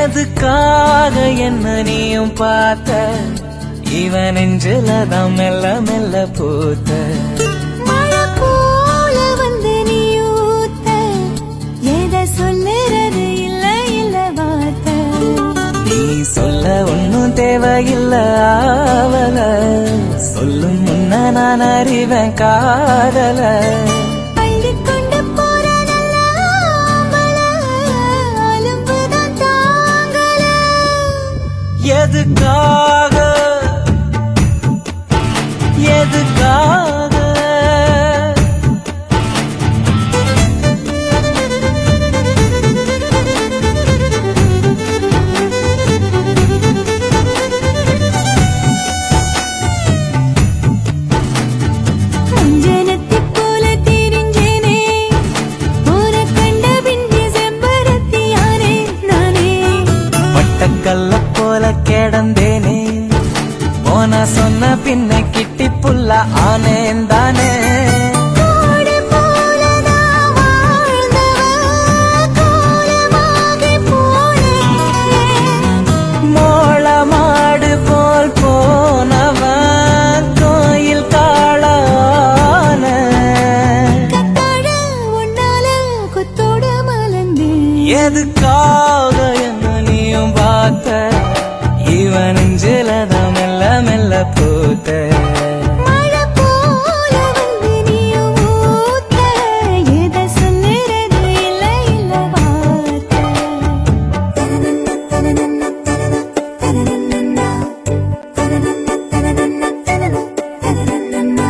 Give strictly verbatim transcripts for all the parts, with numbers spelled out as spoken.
எதுக்காக என்ன நீயும் பார்த்த இவன் நெஞ்சிலதான் மெல்ல மெல்ல பூத்த மழை போல வந்து நீ ஊத்த எதை சொல்லுறது இல்ல இல்ல வார்த்தை நீ சொல்ல ஒன்னும் தேவையில்ல ஆவல சொல்லும் முன்ன நான் அறிவேன் காதல அள்ளிக்கொண்டு போற நல்ல ஆம்பளை, அலும்புதான் தாங்கல. எதுக்காக எதுக்காக அஞ்சனத்தைப் போல தெரிஞ்சேனே, உன்னைக் கண்ட பின்னே செம்பருத்தியானே நானே. பட்டக்கல்ல போல கிடந்தேனே போன சொன்ன பின்ன கிட்டி புல்ல ஆனேன் தானே கோடு போல நான் வாழ்ந்தவ, கோலமாகிப் போனேன். மோள மாடு போல் போனவன் கோயில் காளான கத்தாழ உன்னால கொத்தோட மலர்ந்தேன். எதுக்காக என்ன நீயும் பார்த்த இவன் நெஞ்சிலதான் மெல்ல மெல்ல பூத்த மழை போல வந்து நீ ஊத்த, எதை சொல்லுறது இல்ல இல்ல வார்த்தை. தனனன்ன தனனன்ன தனனன்ன தனனன்ன தனனன்ன தனனன்ன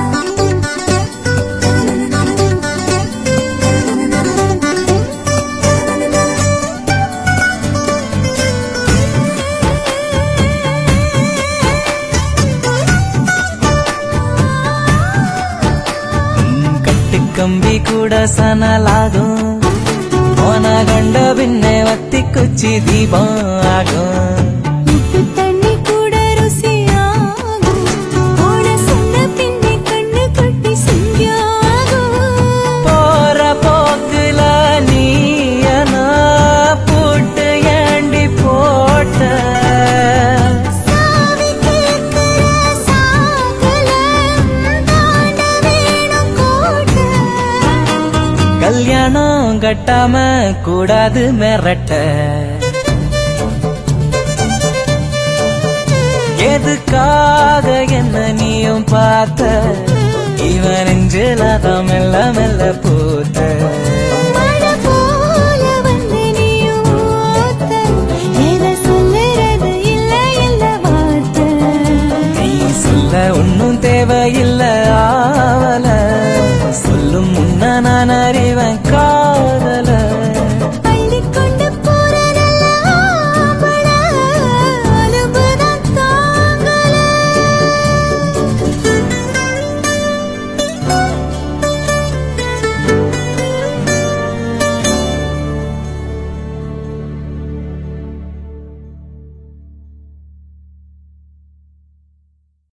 கம்பி கூட சனலாகும் போன கண்ட பின்னே வத்தி குச்சி தீபம் ஆகும் உப்பு தண்ணி கூட ருசியாகும், ஓட சொன்ன பின்னே கண்ணு கொட்டி சிங்கியாகும். போற போக்குல நீயனா போட்டு ஏண்டி போட்ட சாவி கேட்கிற சாக்கல தாண்ட வேணும் கோட்டை. கல்யாணம் கட்டாம கூடாது மிரட்ட எதுக்காக என்ன நீயும் பார்த்த இவன் நெஞ்சிலதான் மெல்ல மெல்ல பூத்த